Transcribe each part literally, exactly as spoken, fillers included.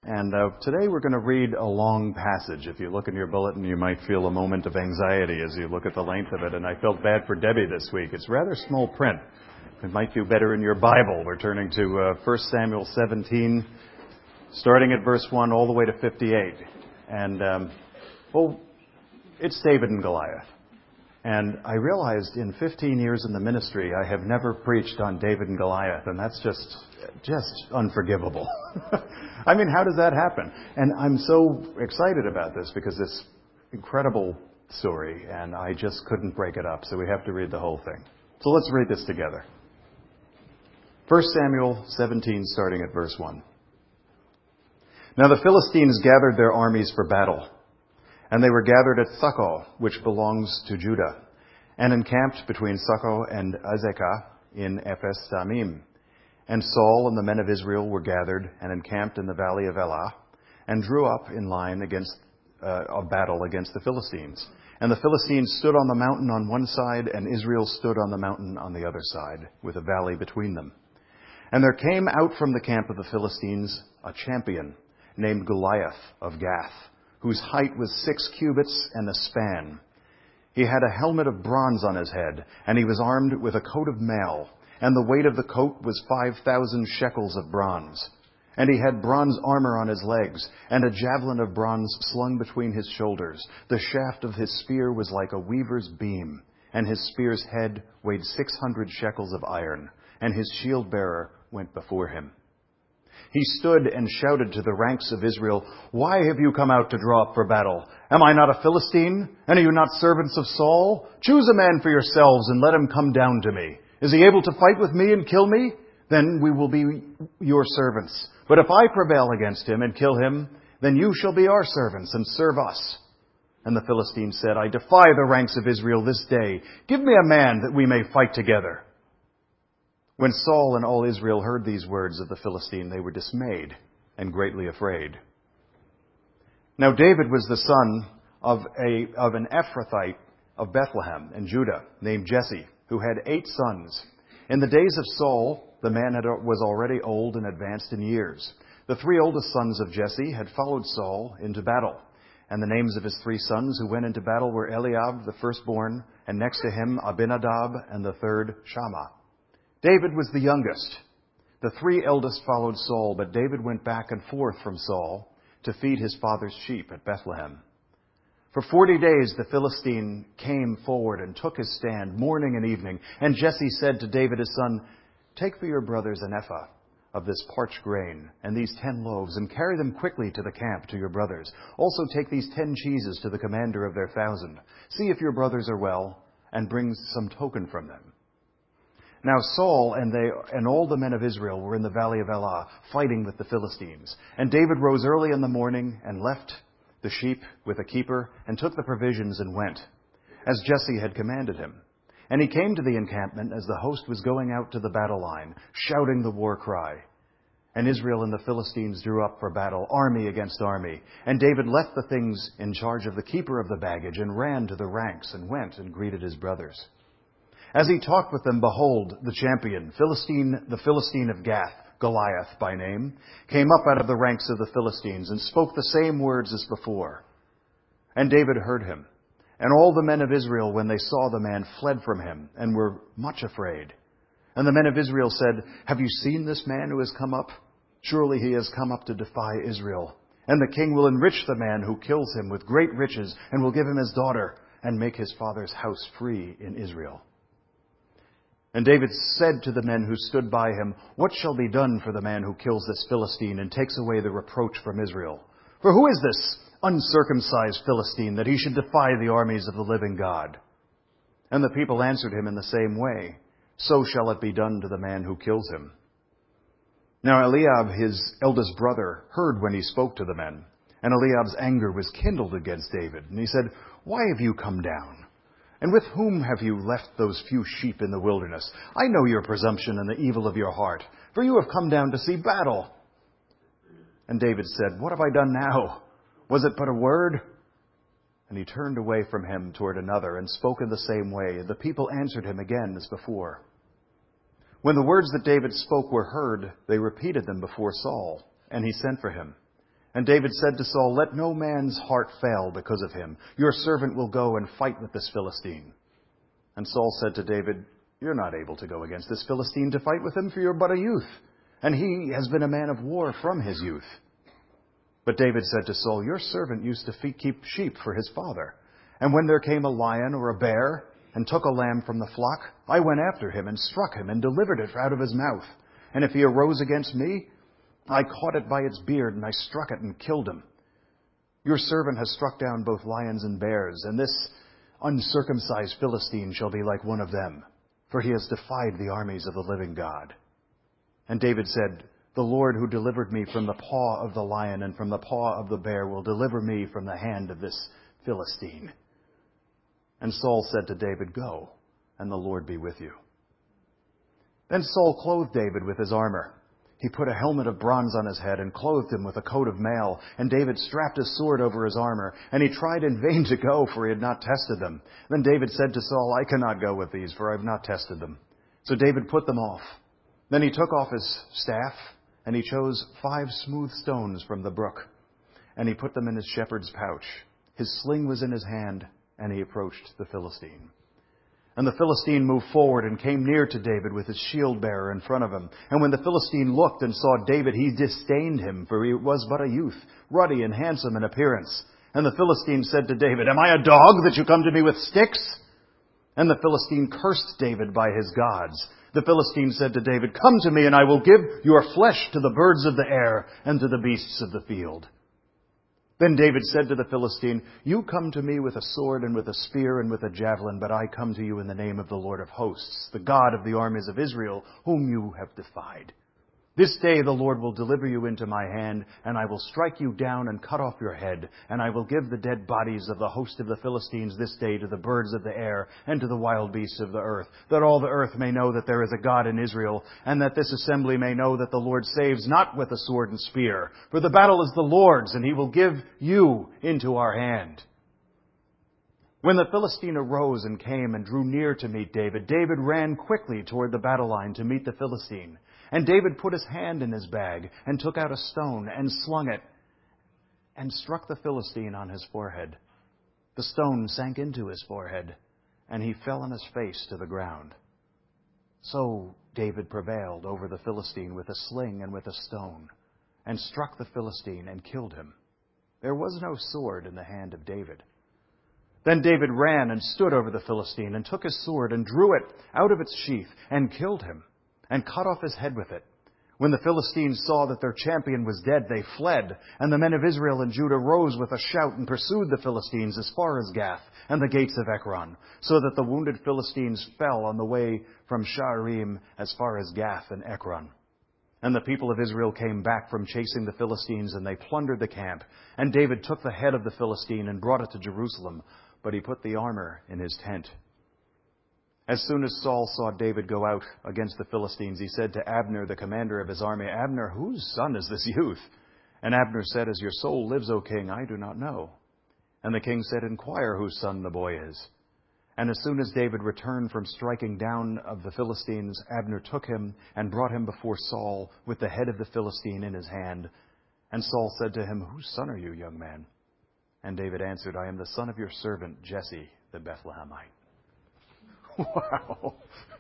And uh, today we're going to read a long passage. If you look in your bulletin, you might feel a moment of anxiety as you look at the length of it. And I felt bad for Debbie this week. It's rather small print. It might do better in your Bible. We're turning to uh, First Samuel seventeen, starting at verse one all the way to fifty-eight. And, um, well, it's David and Goliath. And I realized in fifteen years in the ministry, I have never preached on David and Goliath, and that's just just unforgivable. I mean, how does that happen? And I'm so excited about this because it's incredible story, and I just couldn't break it up, so we have to read the whole thing. So let's read this together. First Samuel seventeen, starting at verse one. Now the Philistines gathered their armies for battle. And they were gathered at Succoth, which belongs to Judah, and encamped between Succoth and Azekah in Ephes Dammim. And Saul and the men of Israel were gathered and encamped in the valley of Elah, and drew up in line against uh, a battle against the Philistines. And the Philistines stood on the mountain on one side, and Israel stood on the mountain on the other side, with a valley between them. And there came out from the camp of the Philistines a champion named Goliath of Gath, whose height was six cubits and a span. He had a helmet of bronze on his head, and he was armed with a coat of mail, and the weight of the coat was five thousand shekels of bronze. And he had bronze armor on his legs, and a javelin of bronze slung between his shoulders. The shaft of his spear was like a weaver's beam, and his spear's head weighed six hundred shekels of iron, and his shield-bearer went before him. He stood and shouted to the ranks of Israel, "Why have you come out to draw up for battle? Am I not a Philistine? And are you not servants of Saul? Choose a man for yourselves and let him come down to me. Is he able to fight with me and kill me? Then we will be your servants. But if I prevail against him and kill him, then you shall be our servants and serve us." And the Philistines said, "I defy the ranks of Israel this day. Give me a man that we may fight together." When Saul and all Israel heard these words of the Philistine, they were dismayed and greatly afraid. Now David was the son of a of an Ephrathite of Bethlehem in Judah, named Jesse, who had eight sons. In the days of Saul, the man had, was already old and advanced in years. The three oldest sons of Jesse had followed Saul into battle. And the names of his three sons who went into battle were Eliab, the firstborn, and next to him Abinadab, and the third Shammah. David was the youngest. The three eldest followed Saul, but David went back and forth from Saul to feed his father's sheep at Bethlehem. For forty days the Philistine came forward and took his stand morning and evening. And Jesse said to David his son, "Take for your brothers an ephah of this parched grain and these ten loaves, and carry them quickly to the camp to your brothers. Also take these ten cheeses to the commander of their thousand. See if your brothers are well, and bring some token from them." Now Saul and they and all the men of Israel were in the valley of Elah, fighting with the Philistines. And David rose early in the morning and left the sheep with a keeper, and took the provisions and went, as Jesse had commanded him. And he came to the encampment as the host was going out to the battle line, shouting the war cry. And Israel and the Philistines drew up for battle, army against army. And David left the things in charge of the keeper of the baggage, and ran to the ranks, and went and greeted his brothers. As he talked with them, behold, the champion, Philistine, the Philistine of Gath, Goliath by name, came up out of the ranks of the Philistines, and spoke the same words as before. And David heard him. And all the men of Israel, when they saw the man, fled from him, and were much afraid. And the men of Israel said, "Have you seen this man who has come up? Surely he has come up to defy Israel. And the king will enrich the man who kills him with great riches, and will give him his daughter, and make his father's house free in Israel." And David said to the men who stood by him, "What shall be done for the man who kills this Philistine and takes away the reproach from Israel? For who is this uncircumcised Philistine that he should defy the armies of the living God?" And the people answered him in the same way, "So shall it be done to the man who kills him." Now Eliab, his eldest brother, heard when he spoke to the men. And Eliab's anger was kindled against David. And he said, "Why have you come down? And with whom have you left those few sheep in the wilderness? I know your presumption and the evil of your heart, for you have come down to see battle." And David said, "What have I done now? Was it but a word?" And he turned away from him toward another, and spoke in the same way. The people answered him again as before. When the words that David spoke were heard, they repeated them before Saul, and he sent for him. And David said to Saul, "Let no man's heart fail because of him. Your servant will go and fight with this Philistine." And Saul said to David, "You're not able to go against this Philistine to fight with him, for you're but a youth, and he has been a man of war from his youth." But David said to Saul, "Your servant used to keep sheep for his father. And when there came a lion or a bear and took a lamb from the flock, I went after him and struck him and delivered it out of his mouth. And if he arose against me, I caught it by its beard and I struck it and killed him. Your servant has struck down both lions and bears, and this uncircumcised Philistine shall be like one of them, for he has defied the armies of the living God." And David said, "The Lord who delivered me from the paw of the lion and from the paw of the bear will deliver me from the hand of this Philistine." And Saul said to David, "Go, and the Lord be with you." Then Saul clothed David with his armor. He put a helmet of bronze on his head and clothed him with a coat of mail. And David strapped his sword over his armor. And he tried in vain to go, for he had not tested them. Then David said to Saul, "I cannot go with these, for I have not tested them." So David put them off. Then he took off his staff, and he chose five smooth stones from the brook. And he put them in his shepherd's pouch. His sling was in his hand, and he approached the Philistine. And the Philistine moved forward and came near to David with his shield bearer in front of him. And when the Philistine looked and saw David, he disdained him, for he was but a youth, ruddy and handsome in appearance. And the Philistine said to David, "Am I a dog that you come to me with sticks?" And the Philistine cursed David by his gods. The Philistine said to David, "Come to me, and I will give your flesh to the birds of the air and to the beasts of the field." Then David said to the Philistine, "You come to me with a sword and with a spear and with a javelin, but I come to you in the name of the Lord of hosts, the God of the armies of Israel, whom you have defied. This day the Lord will deliver you into my hand, and I will strike you down and cut off your head, and I will give the dead bodies of the host of the Philistines this day to the birds of the air and to the wild beasts of the earth, that all the earth may know that there is a God in Israel, and that this assembly may know that the Lord saves not with a sword and spear, for the battle is the Lord's, and he will give you into our hand." When the Philistine arose and came and drew near to meet David, David ran quickly toward the battle line to meet the Philistine. And David put his hand in his bag and took out a stone and slung it and struck the Philistine on his forehead. The stone sank into his forehead, and he fell on his face to the ground. So David prevailed over the Philistine with a sling and with a stone, and struck the Philistine and killed him. There was no sword in the hand of David. Then David ran and stood over the Philistine and took his sword and drew it out of its sheath and killed him, and cut off his head with it. When the Philistines saw that their champion was dead, they fled, and the men of Israel and Judah rose with a shout and pursued the Philistines as far as Gath and the gates of Ekron, so that the wounded Philistines fell on the way from Sha'arim as far as Gath and Ekron. And the people of Israel came back from chasing the Philistines, and they plundered the camp. And David took the head of the Philistine and brought it to Jerusalem, but he put the armor in his tent. As soon as Saul saw David go out against the Philistines, he said to Abner, the commander of his army, "Abner, whose son is this youth?" And Abner said, "As your soul lives, O king, I do not know." And the king said, "Inquire whose son the boy is." And as soon as David returned from striking down of the Philistines, Abner took him and brought him before Saul with the head of the Philistine in his hand. And Saul said to him, "Whose son are you, young man?" And David answered, "I am the son of your servant Jesse the Bethlehemite." Wow.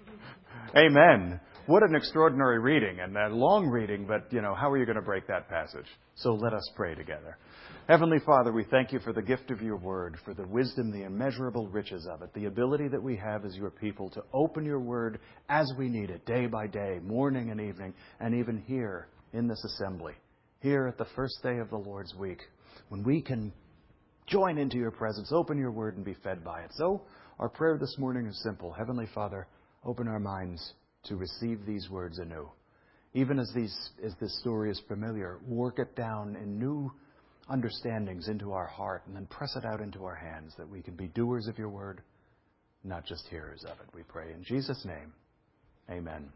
Amen. What an extraordinary reading, and a long reading, but, you know, how are you going to break that passage? So let us pray together. Heavenly Father, we thank you for the gift of your word, for the wisdom, the immeasurable riches of it, the ability that we have as your people to open your word as we need it, day by day, morning and evening, and even here in this assembly, here at the first day of the Lord's week, when we can join into your presence, open your word, and be fed by it. So our prayer this morning is simple. Heavenly Father, open our minds to receive these words anew. Even as these, as this story is familiar, work it down in new understandings into our heart, and then press it out into our hands, that we can be doers of your word, not just hearers of it. We pray in Jesus' name. Amen.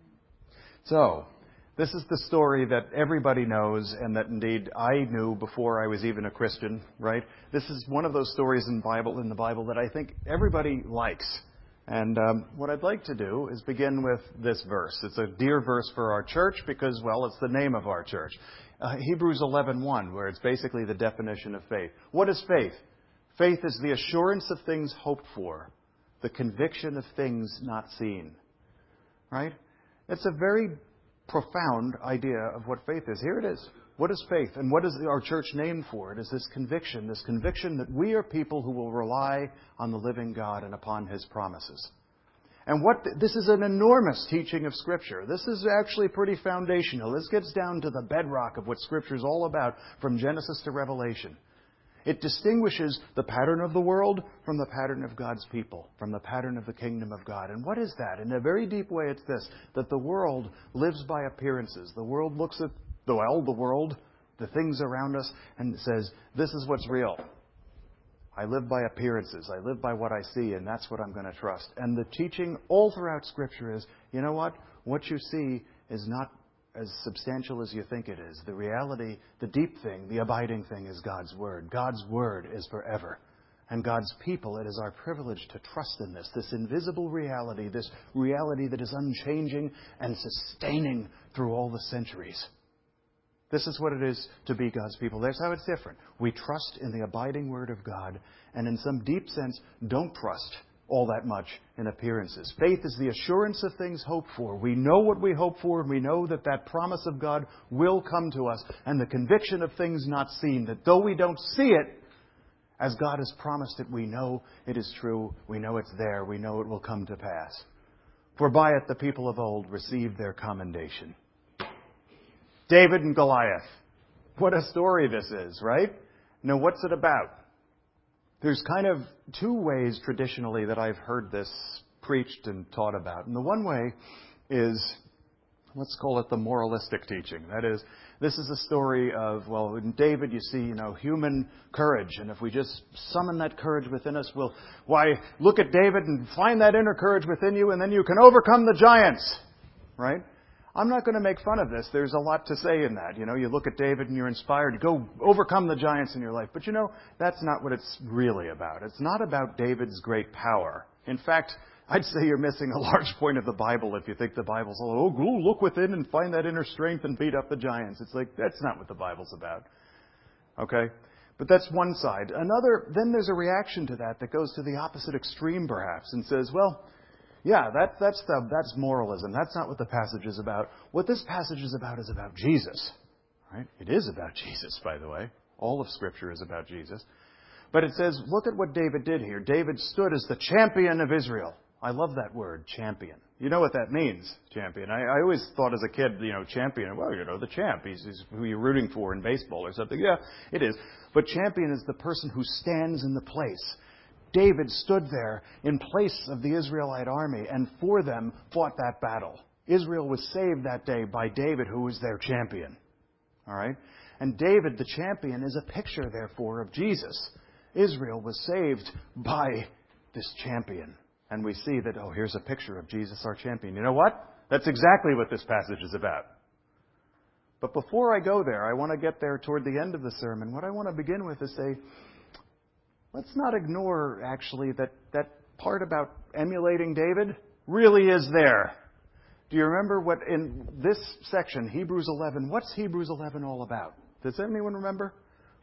So, this is the story that everybody knows, and that indeed I knew before I was even a Christian, right? This is one of those stories in Bible in the Bible that I think everybody likes. And um, what I'd like to do is begin with this verse. It's a dear verse for our church because, well, it's the name of our church. uh, Hebrews eleven one, where it's basically the definition of faith. What is faith? Faith is the assurance of things hoped for, the conviction of things not seen. Right? It's a very profound idea of what faith is. Here it is. What is faith? And what is our church named for? It is this conviction, this conviction that we are people who will rely on the living God and upon His promises. And what this is an enormous teaching of Scripture. This is actually pretty foundational. This gets down to the bedrock of what Scripture is all about from Genesis to Revelation. It distinguishes the pattern of the world from the pattern of God's people, from the pattern of the kingdom of God. And what is that? In a very deep way, it's this, that the world lives by appearances. The world looks at, the, well, the world, the things around us, and says, this is what's real. I live by appearances. I live by what I see, and that's what I'm going to trust. And the teaching all throughout Scripture is, you know what? What you see is not as substantial as you think it is. The reality, the deep thing, the abiding thing is God's Word. God's Word is forever. And God's people, it is our privilege to trust in this, this invisible reality, this reality that is unchanging and sustaining through all the centuries. This is what it is to be God's people. That's how it's different. We trust in the abiding Word of God, and in some deep sense, don't trust all that much in appearances. Faith is the assurance of things hoped for. We know what we hope for, and we know that that promise of God will come to us, and the conviction of things not seen, that though we don't see it, as God has promised it, we know it is true, we know it's there, we know it will come to pass. For by it the people of old received their commendation. David and Goliath. What a story this is, right? Now, what's it about? There's kind of two ways traditionally that I've heard this preached and taught about. And the one way is, let's call it the moralistic teaching. That is, this is a story of, well, in David you see, you know, human courage. And if we just summon that courage within us, we'll, why, look at David and find that inner courage within you, and then you can overcome the giants. Right? I'm not going to make fun of this. There's a lot to say in that. You know, you look at David and you're inspired. Go overcome the giants in your life. But you know, that's not what it's really about. It's not about David's great power. In fact, I'd say you're missing a large point of the Bible if you think the Bible's, oh, go look within and find that inner strength and beat up the giants. It's like, that's not what the Bible's about. Okay? But that's one side. Another, then there's a reaction to that that goes to the opposite extreme perhaps and says, well, yeah, that, that's the, that's moralism. That's not what the passage is about. What this passage is about is about Jesus. Right? It is about Jesus, by the way. All of Scripture is about Jesus. But it says, look at what David did here. David stood as the champion of Israel. I love that word, champion. You know what that means, champion. I, I always thought as a kid, you know, champion, well, you know, the champ. He's, he's who you're rooting for in baseball or something. Yeah, it is. But champion is the person who stands in the place. David stood there in place of the Israelite army and for them fought that battle. Israel was saved that day by David, who was their champion. All right? And David, the champion, is a picture, therefore, of Jesus. Israel was saved by this champion. And we see that, oh, here's a picture of Jesus, our champion. You know what? That's exactly what this passage is about. But before I go there, I want to get there toward the end of the sermon. What I want to begin with is say, let's not ignore, actually, that that part about emulating David really is there. Do you remember what in this section, Hebrews eleven, what's Hebrews eleven all about? Does anyone remember?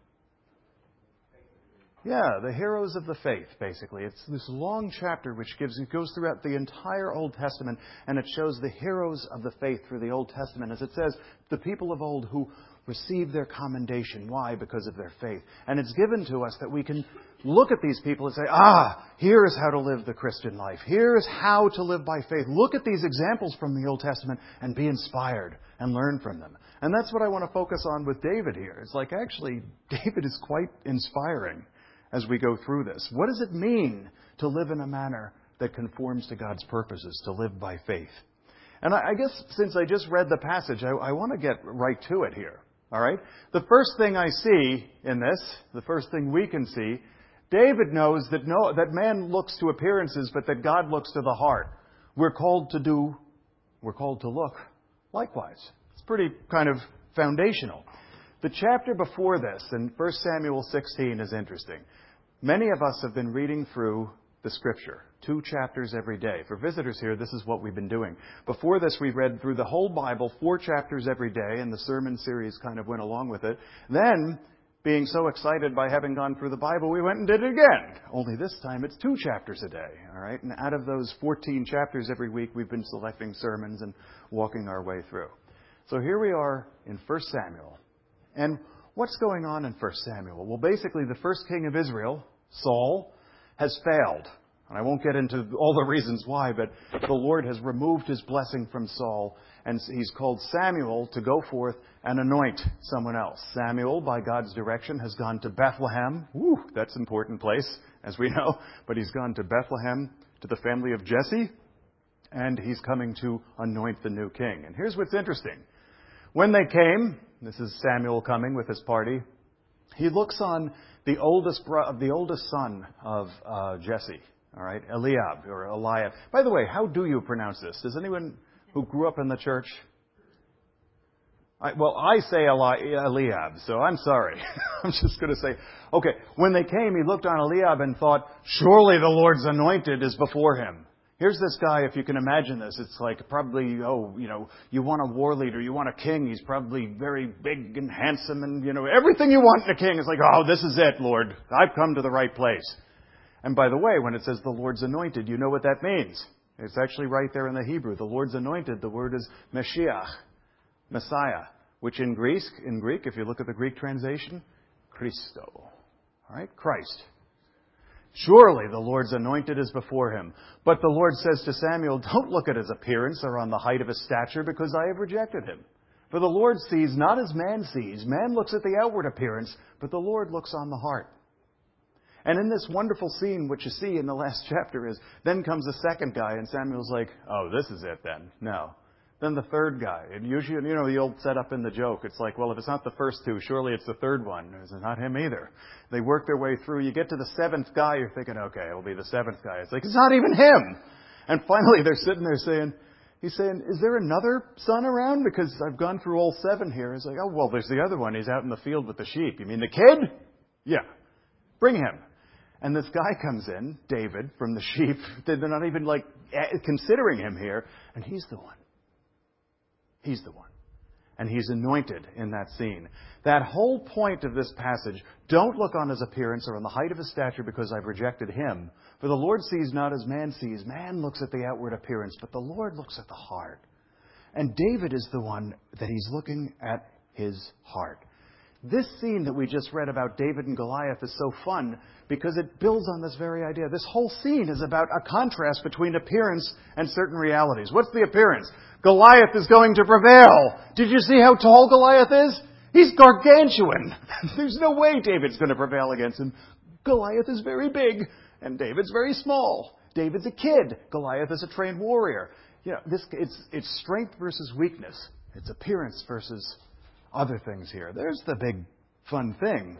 Yeah, the heroes of the faith, basically. It's this long chapter which gives it goes throughout the entire Old Testament, and it shows the heroes of the faith through the Old Testament. As it says, the people of old who received their commendation. Why? Because of their faith. And it's given to us that we can look at these people and say, ah, here is how to live the Christian life. Here is how to live by faith. Look at these examples from the Old Testament and be inspired and learn from them. And that's what I want to focus on with David here. It's like, actually, David is quite inspiring as we go through this. What does it mean to live in a manner that conforms to God's purposes, to live by faith? And I guess since I just read the passage, I, I want to get right to it here. All right? The first thing I see in this, the first thing we can see, David knows that no, that man looks to appearances, but that God looks to the heart. We're called to do, we're called to look likewise. It's pretty kind of foundational. The chapter before this, in First Samuel sixteen, is interesting. Many of us have been reading through the Scripture. Two chapters every day. For visitors here, this is what we've been doing. Before this, we read through the whole Bible, four chapters every day, and the sermon series kind of went along with it. Then, being so excited by having gone through the Bible, we went and did it again. Only this time, it's two chapters a day. All right? And out of those fourteen chapters every week, we've been selecting sermons and walking our way through. So here we are in First Samuel. And what's going on in First Samuel? Well, basically, the first king of Israel, Saul, has failed. And I won't get into all the reasons why, but the Lord has removed his blessing from Saul, and he's called Samuel to go forth and anoint someone else. Samuel, by God's direction, has gone to Bethlehem. Woo, that's an important place, as we know. But he's gone to Bethlehem, to the family of Jesse, and he's coming to anoint the new king. And here's what's interesting. When they came, this is Samuel coming with his party, he looks on the oldest bro- the oldest son of uh, Jesse, all right, Eliab or Eliab. By the way, how do you pronounce this? Does anyone who grew up in the church? I, well, I say Eli- Eliab, so I'm sorry. I'm just going to say, okay, when they came, he looked on Eliab and thought, surely the Lord's anointed is before him. Here's this guy, if you can imagine this, it's like probably, oh, you know, you want a war leader, you want a king, he's probably very big and handsome and, you know, everything you want in a king. It's like, oh, this is it, Lord. I've come to the right place. And by the way, when it says the Lord's anointed, you know what that means. It's actually right there in the Hebrew. The Lord's anointed, the word is Mashiach, Messiah, which in Greek, in Greek, if you look at the Greek translation, Christo. All right, Christ. Surely the Lord's anointed is before him. But the Lord says to Samuel, don't look at his appearance or on the height of his stature, because I have rejected him. For the Lord sees not as man sees. Man looks at the outward appearance, but the Lord looks on the heart. And in this wonderful scene, what you see in the last chapter is, then comes the second guy, and Samuel's like, oh, this is it then. No. Then the third guy. And usually, you know, the old setup in the joke. It's like, well, if it's not the first two, surely it's the third one. It's not him either. They work their way through. You get to the seventh guy, you're thinking, okay, it'll be the seventh guy. It's like, it's not even him. And finally, they're sitting there saying, he's saying, is there another son around? Because I've gone through all seven here. It's like, oh, well, there's the other one. He's out in the field with the sheep. You mean the kid? Yeah. Bring him. And this guy comes in, David, from the sheep. They're not even like considering him here. And he's the one. He's the one. And he's anointed in that scene. That whole point of this passage, don't look on his appearance or on the height of his stature, because I've rejected him. For the Lord sees not as man sees. Man looks at the outward appearance, but the Lord looks at the heart. And David is the one that he's looking at his heart. This scene that we just read about David and Goliath is so fun because it builds on this very idea. This whole scene is about a contrast between appearance and certain realities. What's the appearance? Goliath is going to prevail. Did you see how tall Goliath is? He's gargantuan. There's no way David's going to prevail against him. Goliath is very big, and David's very small. David's a kid. Goliath is a trained warrior. You know, this, it's, it's strength versus weakness. It's appearance versus other things here. There's the big fun thing.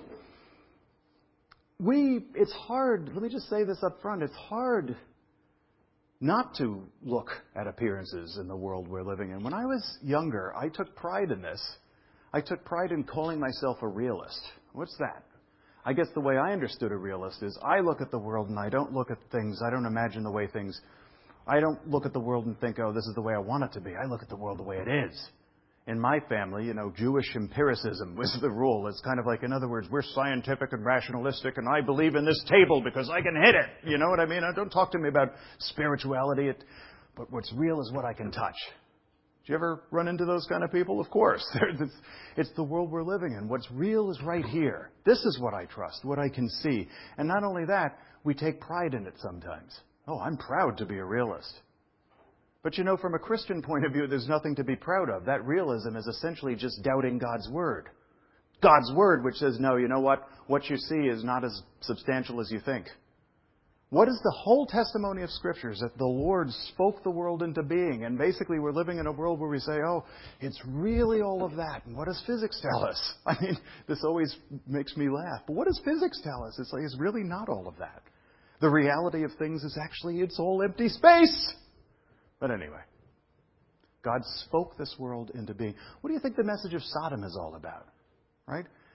We, it's hard, let me just say this up front, it's hard not to look at appearances in the world we're living in. When I was younger, I took pride in this. I took pride in calling myself a realist. What's that? I guess the way I understood a realist is I look at the world and I don't look at things, I don't imagine the way things, I don't look at the world and think, oh, this is the way I want it to be. I look at the world the way it is. In my family, you know, Jewish empiricism was the rule. It's kind of like, in other words, we're scientific and rationalistic, and I believe in this table because I can hit it. You know what I mean? Don't talk to me about spirituality. It, but what's real is what I can touch. Do you ever run into those kind of people? Of course. It's, it's the world we're living in. What's real is right here. This is what I trust, what I can see. And not only that, we take pride in it sometimes. Oh, I'm proud to be a realist. But you know, from a Christian point of view, there's nothing to be proud of. That realism is essentially just doubting God's Word. God's Word, which says, no, you know what? What you see is not as substantial as you think. What is the whole testimony of Scripture? Is that the Lord spoke the world into being. And basically, we're living in a world where we say, oh, it's really all of that. And what does physics tell us? I mean, this always makes me laugh. But what does physics tell us? It's like, it's really not all of that. The reality of things is actually, it's all empty space. But anyway, God spoke this world into being. What do you think the message of Sodom is all about? Right?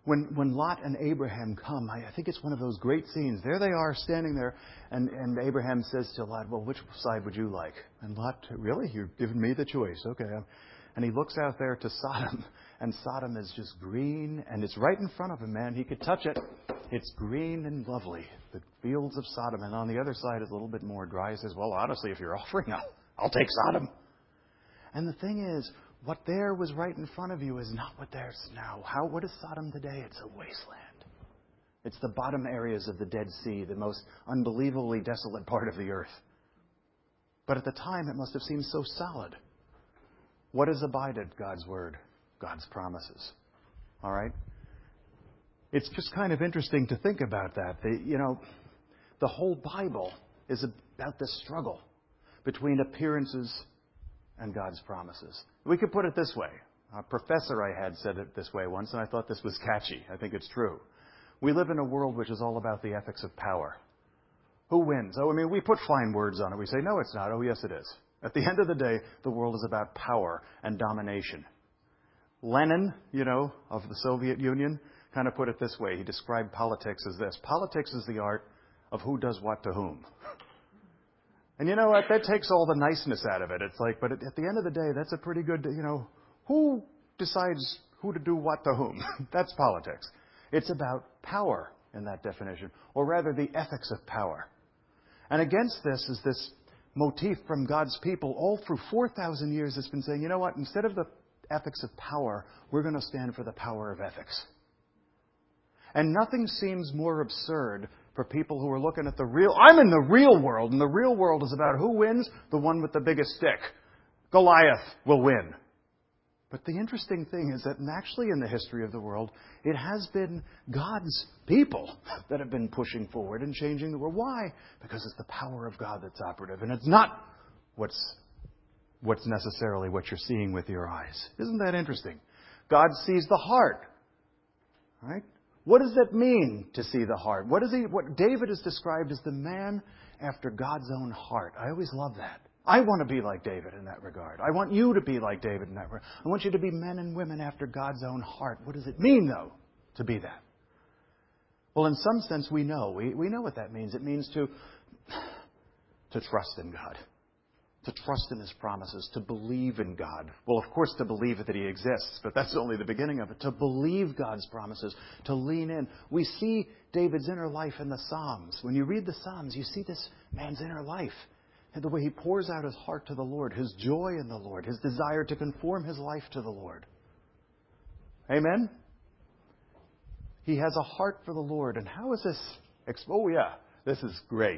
When when Lot and Abraham come, I, I think it's one of those great scenes. There they are standing there, and, and Abraham says to Lot, well, which side would you like? And Lot, really? You've given me the choice. Okay. And he looks out there to Sodom, and Sodom is just green, and it's right in front of him, man. He could touch it. It's green and lovely, the fields of Sodom. And on the other side is a little bit more dry. He says, well, honestly, if you're offering, I'll, I'll take Sodom. And the thing is, what there was right in front of you is not what there's now. How? What is Sodom today? It's a wasteland. It's the bottom areas of the Dead Sea, the most unbelievably desolate part of the earth. But at the time, it must have seemed so solid. What has abided? God's Word, God's promises. All right? It's just kind of interesting to think about that. The, you know, the whole Bible is about this struggle between appearances and God's promises. We could put it this way. A professor I had said it this way once, and I thought this was catchy. I think it's true. We live in a world which is all about the ethics of power. Who wins? Oh, I mean, we put fine words on it. We say, no, it's not. Oh, yes, it is. At the end of the day, the world is about power and domination. Lenin, you know, of the Soviet Union, kind of put it this way. He described politics as this. Politics is the art of who does what to whom. And you know what? That takes all the niceness out of it. It's like, but at the end of the day, that's a pretty good, you know, who decides who to do what to whom? That's politics. It's about power in that definition, or rather the ethics of power. And against this is this motif from God's people all through four thousand years. It's been saying, you know what? Instead of the ethics of power, we're going to stand for the power of ethics. And nothing seems more absurd for people who are looking at the real... I'm in the real world, and the real world is about who wins, the one with the biggest stick. Goliath will win. But the interesting thing is that actually in the history of the world, it has been God's people that have been pushing forward and changing the world. Why? Because it's the power of God that's operative, and it's not what's, what's necessarily what you're seeing with your eyes. Isn't that interesting? God sees the heart. Right? What does that mean to see the heart? What is he? What David is described as the man after God's own heart. I always love that. I want to be like David in that regard. I want you to be like David in that regard. I want you to be men and women after God's own heart. What does it mean, though, to be that? Well, in some sense, we know. We, we know what that means. It means to, to trust in God. To trust in His promises, to believe in God. Well, of course, to believe that He exists, but that's only the beginning of it. To believe God's promises, to lean in. We see David's inner life in the Psalms. When you read the Psalms, you see this man's inner life. And the way he pours out his heart to the Lord, his joy in the Lord, his desire to conform his life to the Lord. Amen? He has a heart for the Lord. And how is this? Oh, yeah, this is great.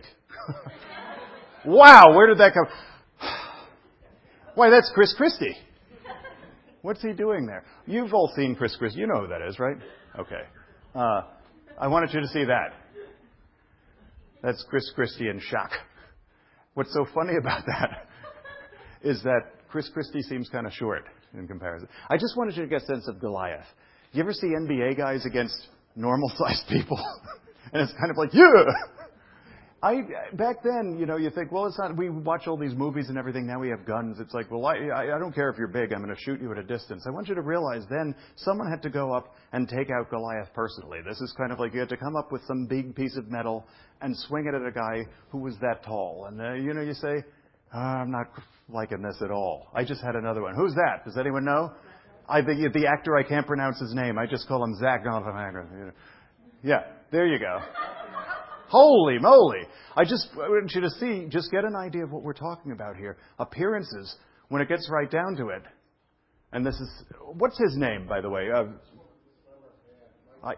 Wow, where did that come? Why, that's Chris Christie. What's he doing there? You've all seen Chris Christie. You know who that is, right? Okay. Uh, I wanted you to see that. That's Chris Christie in shock. What's so funny about that is that Chris Christie seems kind of short in comparison. I just wanted you to get a sense of Goliath. You ever see N B A guys against normal-sized people? And it's kind of like, yeah! I, back then, you know, you think, well, it's not, we watch all these movies and everything, now we have guns. It's like, well, I, I don't care if you're big, I'm going to shoot you at a distance. I want you to realize then someone had to go up and take out Goliath personally. This is kind of like you had to come up with some big piece of metal and swing it at a guy who was that tall. And, uh, you know, you say, oh, I'm not liking this at all. I just had another one. Who's that? Does anyone know? I, the, the actor, I can't pronounce his name. I just call him Zach Galifianakis. Yeah, there you go. Holy moly. I just want you to see, just get an idea of what we're talking about here. Appearances, when it gets right down to it. And this is, what's his name, by the way? Uh, I,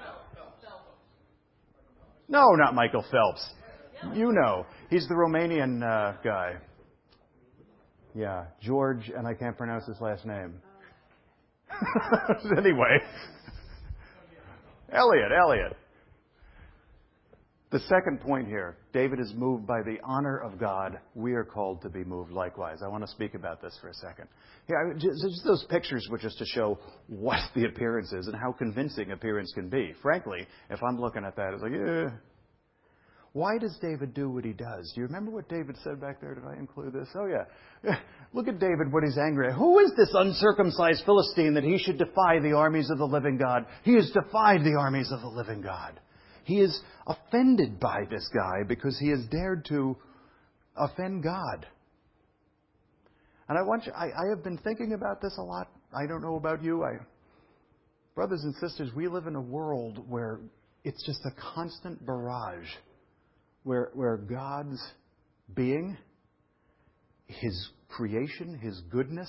no, not Michael Phelps. You know. He's the Romanian uh, guy. Yeah, George, and I can't pronounce his last name. Anyway. Elliot, Elliot. The second point here, David is moved by the honor of God. We are called to be moved likewise. I want to speak about this for a second. Yeah, just, just those pictures were just to show what the appearance is and how convincing appearance can be. Frankly, if I'm looking at that, it's like, eh. Why does David do what he does? Do you remember what David said back there? Did I include this? Oh, yeah. Look at David, what he's angry at. Who is this uncircumcised Philistine that he should defy the armies of the living God? He has defied the armies of the living God. He is offended by this guy because he has dared to offend God. And I want you, I, I have been thinking about this a lot. I don't know about you. I, brothers and sisters, we live in a world where it's just a constant barrage, where, where God's being, His creation, His goodness,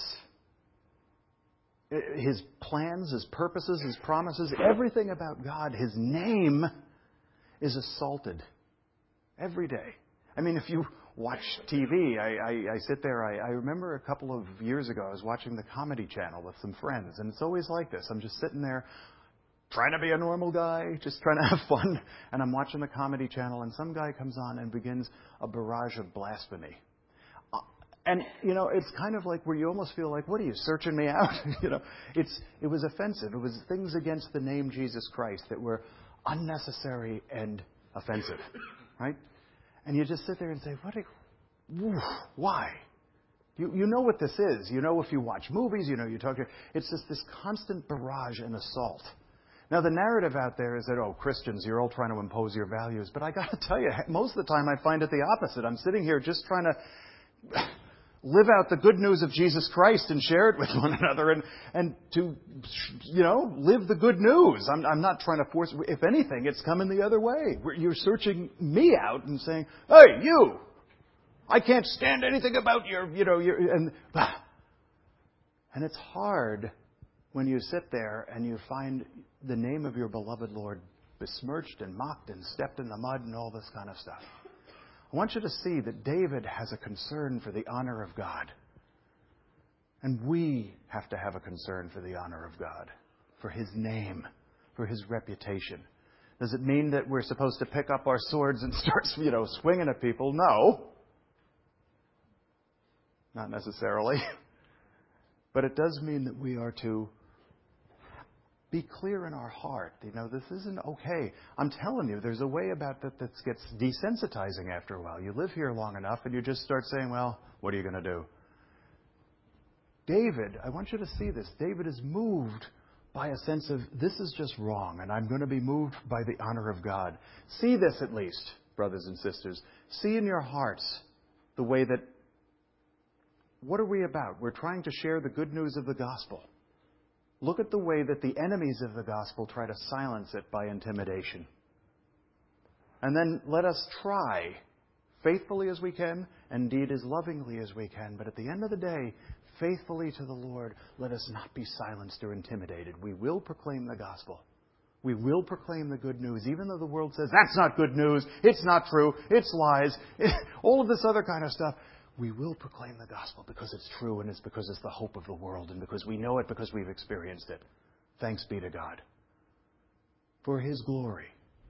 His plans, His purposes, His promises, everything about God, His name is assaulted every day. I mean, if you watch T V, I, I, I sit there, I, I remember a couple of years ago, I was watching the Comedy Channel with some friends, and it's always like this. I'm just sitting there trying to be a normal guy, just trying to have fun, and I'm watching the Comedy Channel, and some guy comes on and begins a barrage of blasphemy. Uh, and, you know, it's kind of like where you almost feel like, what are you, searching me out? you know, it's it was offensive. It was things against the name Jesus Christ that were unnecessary and offensive, right? And you just sit there and say, what? Are, why? You you know what this is. You know if you watch movies, you know you talk. It's just this constant barrage and assault. Now the narrative out there is that, oh, Christians, you're all trying to impose your values. But I got to tell you, most of the time I find it the opposite. I'm sitting here just trying to live out the good news of Jesus Christ and share it with one another, and and to, you know, live the good news. I'm, I'm not trying to force. If anything, it's coming the other way. You're searching me out and saying, "Hey, you! I can't stand anything about your, you know, your." And and it's hard when you sit there and you find the name of your beloved Lord besmirched and mocked and stepped in the mud and all this kind of stuff. I want you to see that David has a concern for the honor of God. And we have to have a concern for the honor of God, for His name, for His reputation. Does it mean that we're supposed to pick up our swords and start, you know, swinging at people? No. Not necessarily. But it does mean that we are to be clear in our heart. You know, this isn't okay. I'm telling you, there's a way about that that gets desensitizing after a while. You live here long enough and you just start saying, well, what are you going to do? David, I want you to see this. David is moved by a sense of, this is just wrong, and I'm going to be moved by the honor of God. See this at least, brothers and sisters. See in your hearts the way that, what are we about? We're trying to share the good news of the gospel. Look at the way that the enemies of the gospel try to silence it by intimidation. And then let us try, faithfully as we can, indeed as lovingly as we can, but at the end of the day, faithfully to the Lord, let us not be silenced or intimidated. We will proclaim the gospel. We will proclaim the good news, even though the world says, that's not good news, it's not true, it's lies, all of this other kind of stuff. We will proclaim the gospel because it's true, and it's because it's the hope of the world, and because we know it, because we've experienced it. Thanks be to God. For His glory.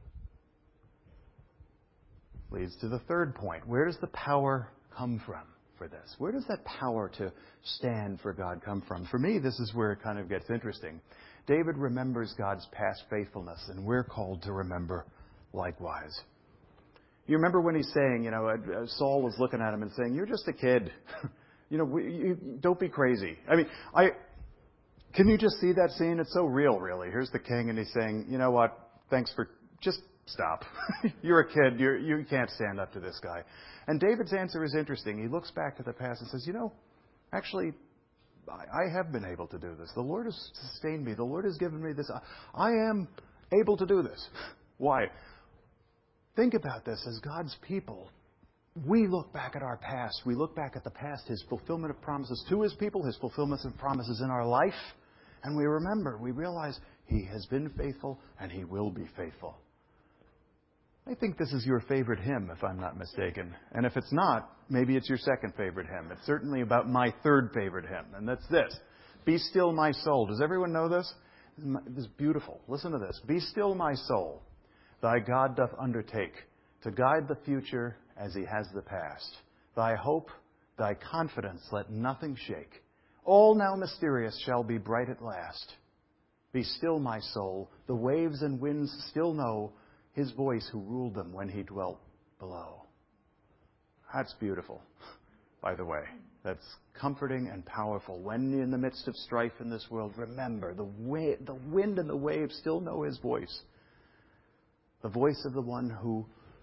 Leads to the third point. Where does the power come from for this? Where does that power to stand for God come from? For me, this is where it kind of gets interesting. David remembers God's past faithfulness, and we're called to remember likewise. You remember when he's saying, you know, Saul was looking at him and saying, you're just a kid. you know, we, you, don't be crazy. I mean, I can you just see that scene? It's so real, really. Here's the king, and he's saying, you know what? Thanks for, just stop. You're a kid. You're, you can't stand up to this guy. And David's answer is interesting. He looks back to the past and says, you know, actually, I, I have been able to do this. The Lord has sustained me. The Lord has given me this. I am able to do this. Why? Think about this. As God's people, we look back at our past. We look back at the past, His fulfillment of promises to His people, His fulfillment of promises in our life. And we remember, we realize He has been faithful and He will be faithful. I think this is your favorite hymn, if I'm not mistaken. And if it's not, maybe it's your second favorite hymn. It's certainly about my third favorite hymn, and that's this. Be still, my soul. Does everyone know this? This is beautiful. Listen to this. Be still, my soul. Thy God doth undertake to guide the future as He has the past. Thy hope, thy confidence, let nothing shake. All now mysterious shall be bright at last. Be still, my soul. The waves and winds still know His voice who ruled them when He dwelt below. That's beautiful, by the way. That's comforting and powerful. When in the midst of strife in this world, remember, the, wa- the wind and the waves still know His voice. The voice of the one who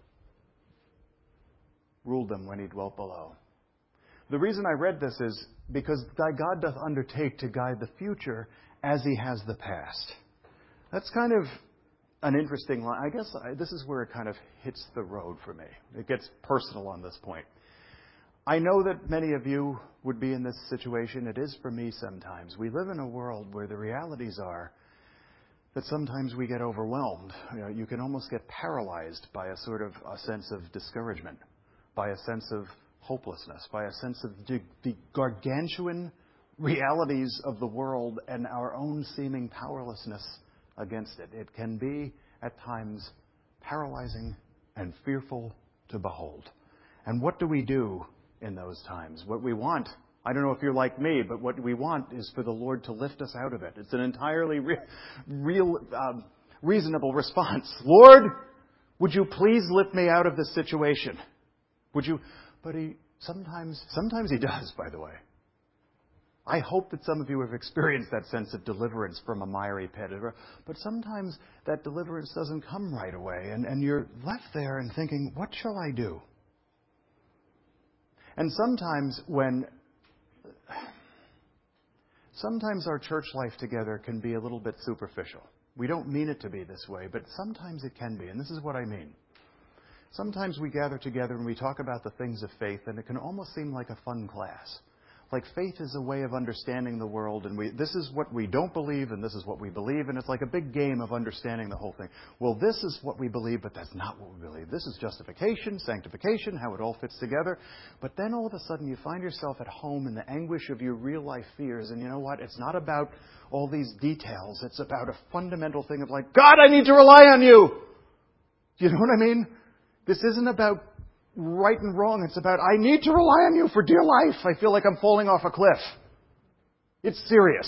ruled them when He dwelt below. The reason I read this is because thy God doth undertake to guide the future as He has the past. That's kind of an interesting line. I guess I, this is where it kind of hits the road for me. It gets personal on this point. I know that many of you would be in this situation. It is for me sometimes. We live in a world where the realities are that sometimes we get overwhelmed. You know, you can almost get paralyzed by a sort of a sense of discouragement, by a sense of hopelessness, by a sense of the, the gargantuan realities of the world and our own seeming powerlessness against it. It can be, at times, paralyzing and fearful to behold. And what do we do in those times? What we want, I don't know if you're like me, but what we want is for the Lord to lift us out of it. It's an entirely re- real, um, reasonable response. Lord, would you please lift me out of this situation? Would you? But he sometimes, sometimes he does, by the way. I hope that some of you have experienced that sense of deliverance from a miry pit. But sometimes that deliverance doesn't come right away, and, and you're left there and thinking, what shall I do? And sometimes when... Sometimes our church life together can be a little bit superficial. We don't mean it to be this way, but sometimes it can be, and this is what I mean. Sometimes we gather together and we talk about the things of faith, and it can almost seem like a fun class. Like faith is a way of understanding the world, and we this is what we don't believe, and this is what we believe, and it's like a big game of understanding the whole thing. Well, this is what we believe, but that's not what we believe. This is justification, sanctification, how it all fits together. But then all of a sudden you find yourself at home in the anguish of your real-life fears, and you know what? It's not about all these details. It's about a fundamental thing of like, God, I need to rely on you! Do you know what I mean? This isn't about right and wrong. It's about, I need to rely on you for dear life. I feel like I'm falling off a cliff. It's serious.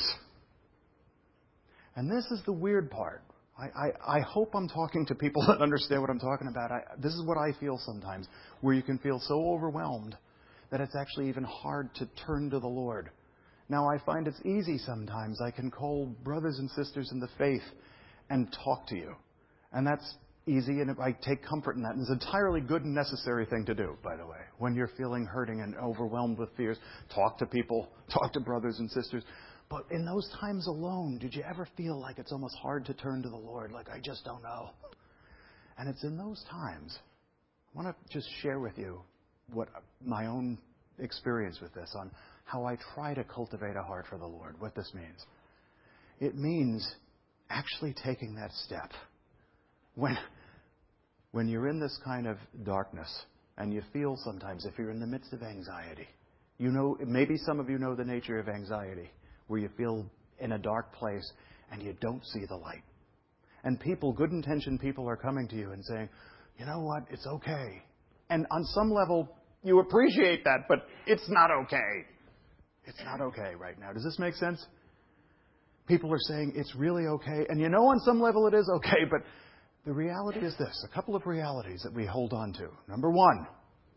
And this is the weird part. I, I, I hope I'm talking to people that understand what I'm talking about. I, this is what I feel sometimes, where you can feel so overwhelmed that it's actually even hard to turn to the Lord. Now, I find it's easy sometimes. I can call brothers and sisters in the faith and talk to you. And that's easy, and I take comfort in that. And it's an entirely good and necessary thing to do, by the way. When you're feeling hurting and overwhelmed with fears, talk to people, talk to brothers and sisters. But in those times alone, did you ever feel like it's almost hard to turn to the Lord, like I just don't know? And it's in those times, I want to just share with you what my own experience with this, on how I try to cultivate a heart for the Lord, what this means. It means actually taking that step. When, when you're in this kind of darkness, and you feel sometimes, if you're in the midst of anxiety, you know, maybe some of you know the nature of anxiety, where you feel in a dark place and you don't see the light. And people, good-intentioned people, are coming to you and saying, you know what, it's okay. And on some level, you appreciate that, but it's not okay. It's not okay right now. Does this make sense? People are saying it's really okay. And you know on some level it is okay, but the reality is this. A couple of realities that we hold on to. Number one,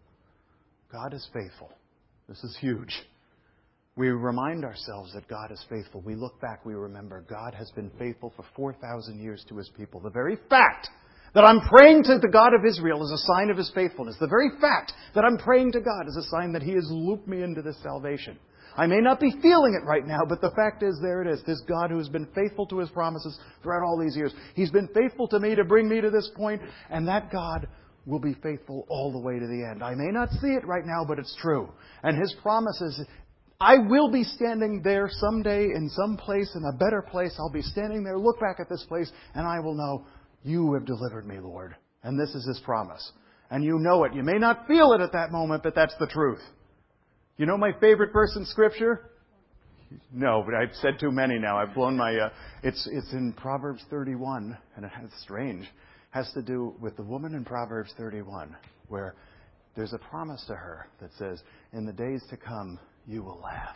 God is faithful. This is huge. We remind ourselves that God is faithful. We look back, we remember God has been faithful for four thousand years to His people. The very fact that I'm praying to the God of Israel is a sign of His faithfulness. The very fact that I'm praying to God is a sign that He has looped me into this salvation. I may not be feeling it right now, but the fact is, there it is. This God who has been faithful to His promises throughout all these years. He's been faithful to me to bring me to this point, and that God will be faithful all the way to the end. I may not see it right now, but it's true. And His promises, I will be standing there someday in some place, in a better place. I'll be standing there, look back at this place, and I will know, you have delivered me, Lord. And this is His promise. And you know it. You may not feel it at that moment, but that's the truth. You know my favorite verse in Scripture? No, but I've said too many now. I've blown my... Uh, it's it's in Proverbs thirty-one, and it's strange. It has to do with the woman in Proverbs thirty-one, where there's a promise to her that says, in the days to come, you will laugh.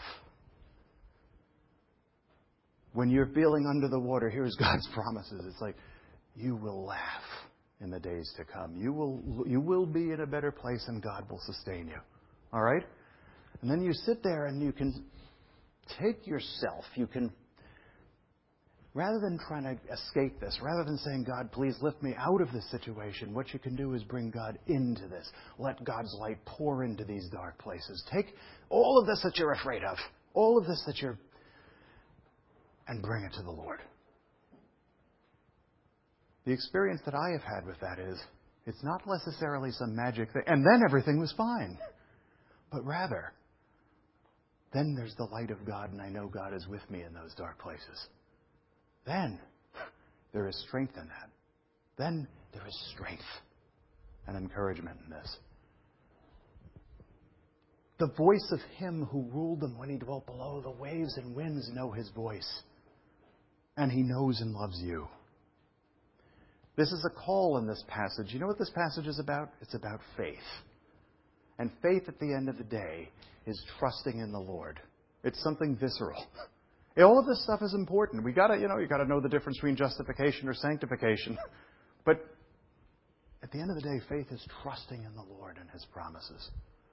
When you're feeling under the water, here's God's promises. It's like, you will laugh in the days to come. You will, you will be in a better place and God will sustain you. All right? And then you sit there and you can take yourself, you can, rather than trying to escape this, rather than saying, God, please lift me out of this situation, what you can do is bring God into this. Let God's light pour into these dark places. Take all of this that you're afraid of, all of this that you're, and bring it to the Lord. The experience that I have had with that is, it's not necessarily some magic thing, and then everything was fine. But rather, then there's the light of God, and I know God is with me in those dark places. Then there is strength in that. Then there is strength and encouragement in this. The voice of Him who ruled them when He dwelt below, the waves and winds know His voice. And He knows and loves you. This is a call in this passage. You know what this passage is about? It's about faith. And faith at the end of the day is trusting in the Lord. It's something visceral. All of this stuff is important. We gotta, you know, you gotta know the difference between justification or sanctification. But at the end of the day, faith is trusting in the Lord and His promises.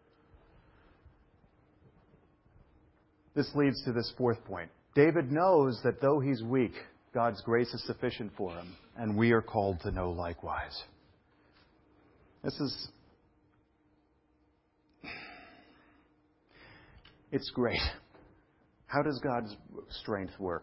This leads to this fourth point. David knows that though he's weak, God's grace is sufficient for him, and we are called to know likewise. This is... It's great. How does God's strength work?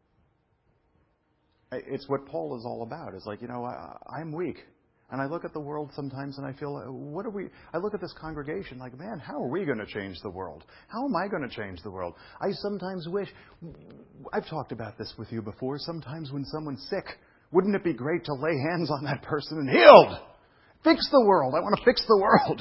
It's what Paul is all about. It's like, you know, I, I'm weak. And I look at the world sometimes and I feel, what are we... I look at this congregation like, man, how are we going to change the world? How am I going to change the world? I sometimes wish... I've talked about this with you before. Sometimes when someone's sick, wouldn't it be great to lay hands on that person and healed? Fix the world. I want to fix the world.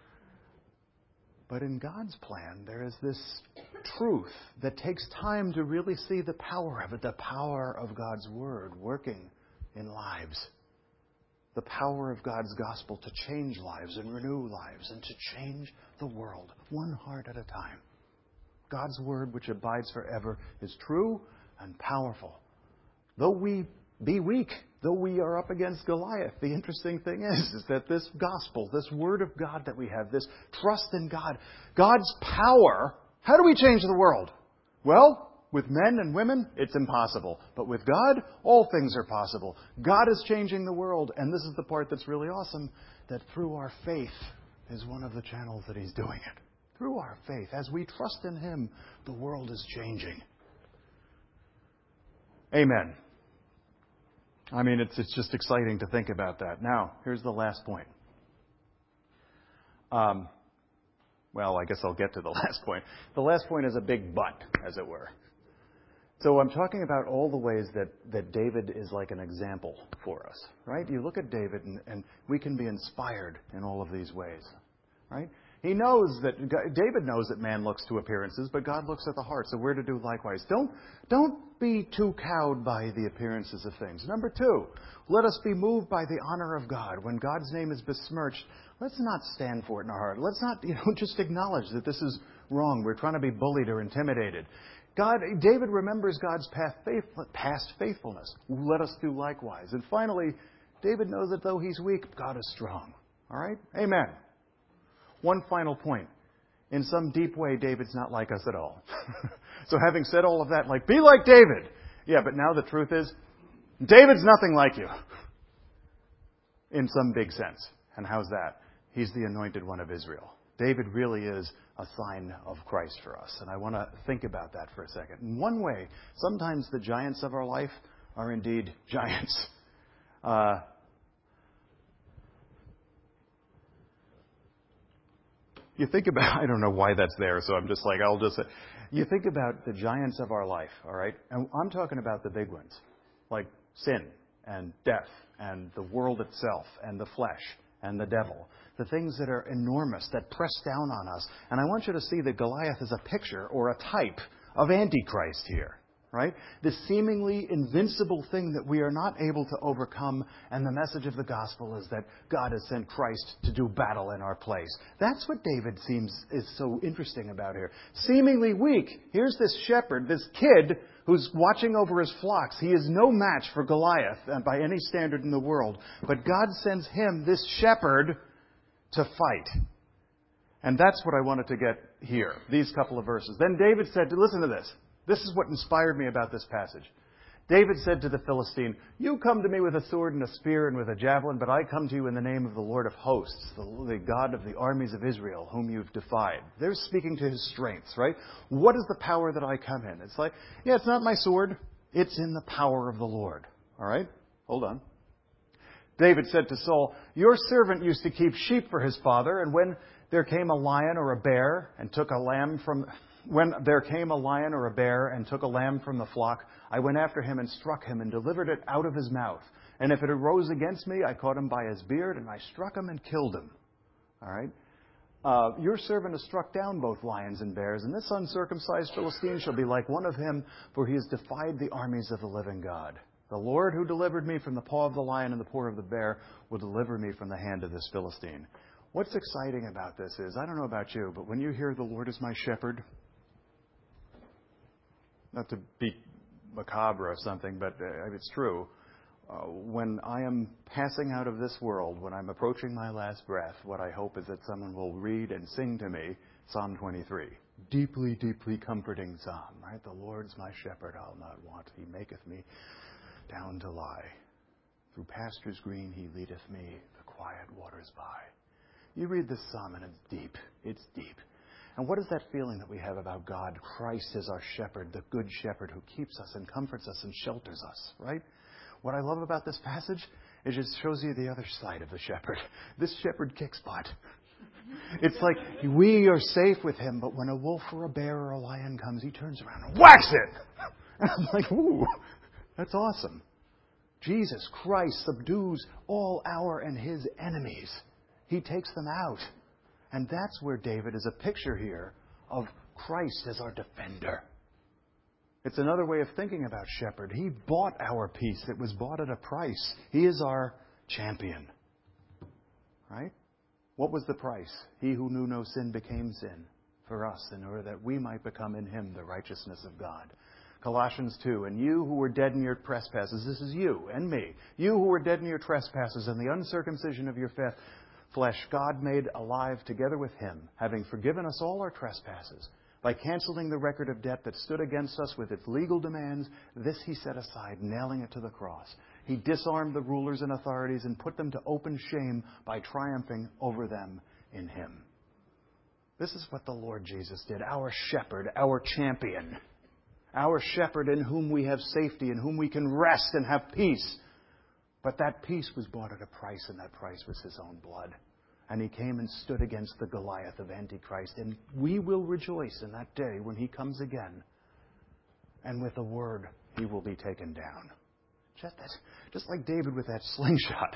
But in God's plan, there is this truth that takes time to really see the power of it, the power of God's Word working in lives. The power of God's gospel to change lives and renew lives and to change the world, one heart at a time. God's Word, which abides forever, is true and powerful. Though we be weak, though we are up against Goliath, the interesting thing is, is that this gospel, this Word of God that we have, this trust in God, God's power, how do we change the world? Well, with men and women, it's impossible. But with God, all things are possible. God is changing the world. And this is the part that's really awesome, that through our faith is one of the channels that He's doing it. Through our faith, as we trust in Him, the world is changing. Amen. I mean, it's it's just exciting to think about that. Now, here's the last point. Um, well, I guess I'll get to the last point. The last point is a big but, as it were. So I'm talking about all the ways that, that David is like an example for us, right? You look at David and, and we can be inspired in all of these ways, right? He knows that, David knows that man looks to appearances, but God looks at the heart, so we're to do likewise. Don't, don't be too cowed by the appearances of things. Number two, let us be moved by the honor of God. When God's name is besmirched, let's not stand for it in our heart. Let's not, you know, just acknowledge that this is wrong. We're trying to be bullied or intimidated. God, David remembers God's past faithfulness. Let us do likewise. And finally, David knows that though he's weak, God is strong. All right? Amen. One final point. In some deep way, David's not like us at all. So having said all of that, like, be like David. Yeah, but now the truth is, David's nothing like you. In some big sense. And how's that? He's the anointed one of Israel. David really is a sign of Christ for us. And I want to think about that for a second. In one way, sometimes the giants of our life are indeed giants. Uh, you think about, I don't know why that's there, so I'm just like, I'll just say, you think about the giants of our life, all right? And I'm talking about the big ones, like sin and death and the world itself and the flesh and the devil. The things that are enormous, that press down on us. And I want you to see that Goliath is a picture or a type of Antichrist here. right? The seemingly invincible thing that we are not able to overcome, and the message of the gospel is that God has sent Christ to do battle in our place. That's what David seems is so interesting about here. Seemingly weak. Here's this shepherd, this kid who's watching over his flocks. He is no match for Goliath by any standard in the world, but God sends him, this shepherd, to fight. And that's what I wanted to get here, these couple of verses. Then David said, listen to this. This is what inspired me about this passage. David said to the Philistine, "You come to me with a sword and a spear and with a javelin, but I come to you in the name of the Lord of hosts, the, the God of the armies of Israel, whom you've defied." They're speaking to his strengths, right? What is the power that I come in? It's like, yeah, it's not my sword. It's in the power of the Lord. All right? Hold on. David said to Saul, "Your servant used to keep sheep for his father, and when there came a lion or a bear and took a lamb from... When there came a lion or a bear and took a lamb from the flock, I went after him and struck him and delivered it out of his mouth. And if it arose against me, I caught him by his beard and I struck him and killed him." All right? Uh, "Your servant has struck down both lions and bears, and this uncircumcised Philistine shall be like one of him, for he has defied the armies of the living God. The Lord who delivered me from the paw of the lion and the paw of the bear will deliver me from the hand of this Philistine." What's exciting about this is, I don't know about you, but when you hear "the Lord is my shepherd," not to be macabre or something, but uh, it's true. Uh, when I am passing out of this world, when I'm approaching my last breath, what I hope is that someone will read and sing to me Psalm twenty-three. Deeply, deeply comforting psalm, right? "The Lord's my shepherd, I'll not want. He maketh me down to lie. Through pastures green he leadeth me, the quiet waters by." You read this psalm and it's deep. It's deep. And what is that feeling that we have about God? Christ is our shepherd, the good shepherd who keeps us and comforts us and shelters us, right? What I love about this passage is it shows you the other side of the shepherd. This shepherd kicks butt. It's like we are safe with him, but when a wolf or a bear or a lion comes, he turns around and whacks it. And I'm like, ooh, that's awesome. Jesus Christ subdues all our and his enemies. He takes them out. And that's where David is a picture here of Christ as our defender. It's another way of thinking about shepherd. He bought our peace. It was bought at a price. He is our champion. Right? What was the price? He who knew no sin became sin for us in order that we might become in him the righteousness of God. Colossians two, "And you who were dead in your trespasses," this is you and me, "you who were dead in your trespasses and the uncircumcision of your faith, flesh, God made alive together with him, having forgiven us all our trespasses. By canceling the record of debt that stood against us with its legal demands, this he set aside, nailing it to the cross. He disarmed the rulers and authorities and put them to open shame by triumphing over them in him." This is what the Lord Jesus did, our shepherd, our champion, our shepherd in whom we have safety, in whom we can rest and have peace. But that peace was bought at a price, and that price was his own blood. And he came and stood against the Goliath of Antichrist. And we will rejoice in that day when he comes again. And with a word, he will be taken down. Just, as, just like David with that slingshot.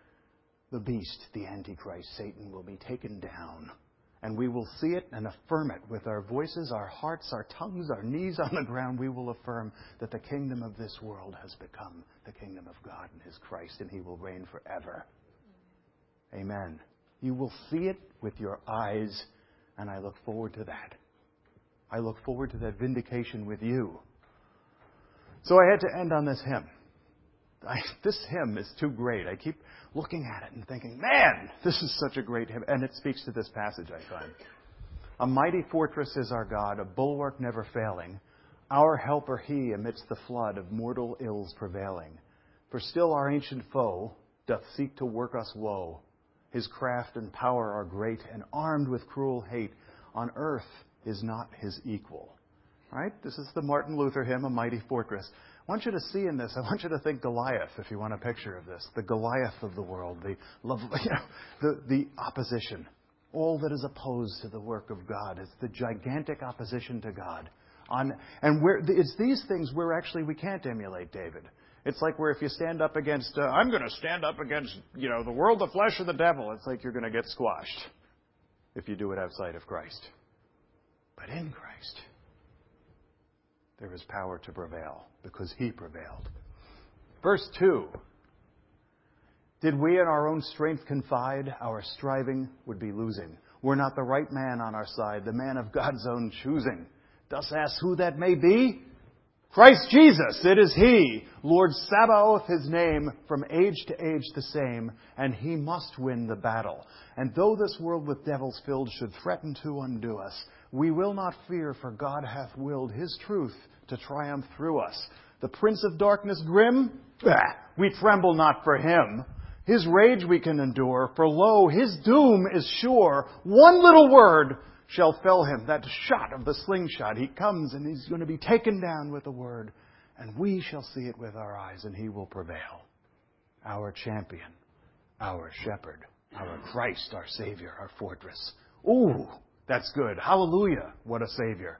The beast, the Antichrist, Satan, will be taken down. And we will see it and affirm it with our voices, our hearts, our tongues, our knees on the ground. We will affirm that the kingdom of this world has become the kingdom of God and his Christ, and he will reign forever. Amen. You will see it with your eyes, and I look forward to that. I look forward to that vindication with you. So I had to end on this hymn. I, this hymn is too great. I keep looking at it and thinking, man, this is such a great hymn. And it speaks to this passage, I find. "A mighty fortress is our God, a bulwark never failing. Our helper he amidst the flood of mortal ills prevailing. For still our ancient foe doth seek to work us woe. His craft and power are great, and armed with cruel hate, on earth is not his equal." Right? This is the Martin Luther hymn, "A Mighty Fortress." I want you to see in this, I want you to think Goliath, if you want a picture of this. The Goliath of the world, the love, you know, the, the opposition. All that is opposed to the work of God. It's the gigantic opposition to God. On, and we're, it's these things where actually we can't emulate David. It's like where if you stand up against, uh, I'm going to stand up against, you know, the world, the flesh, or the devil. It's like you're going to get squashed if you do it outside of Christ. But in Christ, there is power to prevail because he prevailed. Verse two. Did we in our own strength confide, our striving would be losing. We're not the right man on our side, the man of God's own choosing. Dost ask who that may be? Christ Jesus, it is He. Lord Sabaoth His name, from age to age the same, and He must win the battle. And though this world with devils filled should threaten to undo us, we will not fear, for God hath willed His truth to triumph through us. The prince of darkness grim? Bah, we tremble not for him. His rage we can endure, for lo, his doom is sure. One little word shall fell him, that shot of the slingshot. He comes and he's going to be taken down with a word, and we shall see it with our eyes, and he will prevail. Our champion, our shepherd, our Christ, our Savior, our fortress. Ooh, that's good. Hallelujah. What a Savior.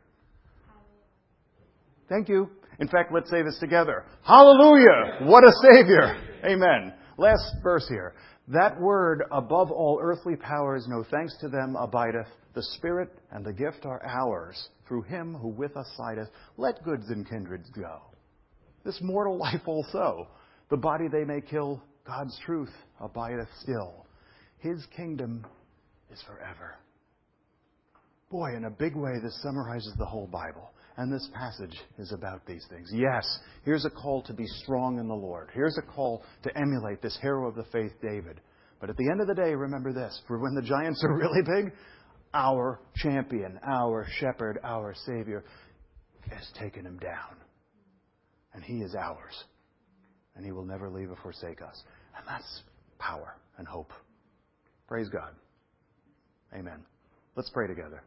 Thank you. In fact, let's say this together. Hallelujah. What a Savior. Amen. Last verse here. That word, above all earthly powers, no thanks to them abideth. The Spirit and the gift are ours, through Him who with us sideth. Let goods and kindreds go. This mortal life also. The body they may kill, God's truth abideth still. His kingdom is forever. Boy, in a big way, this summarizes the whole Bible. And this passage is about these things. Yes, here's a call to be strong in the Lord. Here's a call to emulate this hero of the faith, David. But at the end of the day, remember this. For when the giants are really big, our champion, our shepherd, our Savior has taken him down. And He is ours. And He will never leave or forsake us. And that's power and hope. Praise God. Amen. Let's pray together.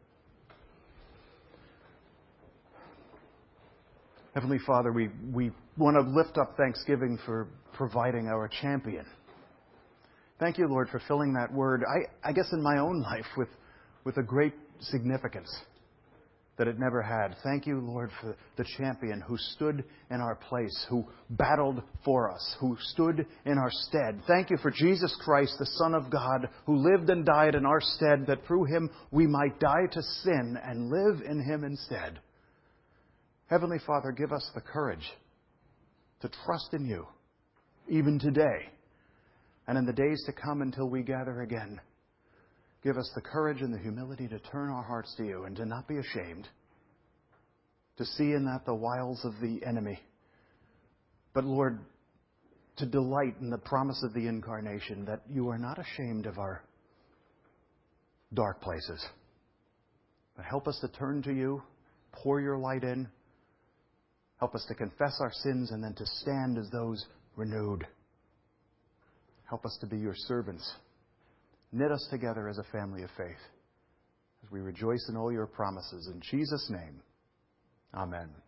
Heavenly Father, we, we want to lift up thanksgiving for providing our champion. Thank you, Lord, for filling that word, I, I guess in my own life, with, with a great significance that it never had. Thank you, Lord, for the champion who stood in our place, who battled for us, who stood in our stead. Thank you for Jesus Christ, the Son of God, who lived and died in our stead, that through Him we might die to sin and live in Him instead. Heavenly Father, give us the courage to trust in You, even today, and in the days to come until we gather again. Give us the courage and the humility to turn our hearts to You and to not be ashamed, to see in that the wiles of the enemy, but, Lord, to delight in the promise of the incarnation, that You are not ashamed of our dark places. But help us to turn to You, pour Your light in. Help us to confess our sins and then to stand as those renewed. Help us to be Your servants. Knit us together as a family of faith as we rejoice in all Your promises. In Jesus' name, amen.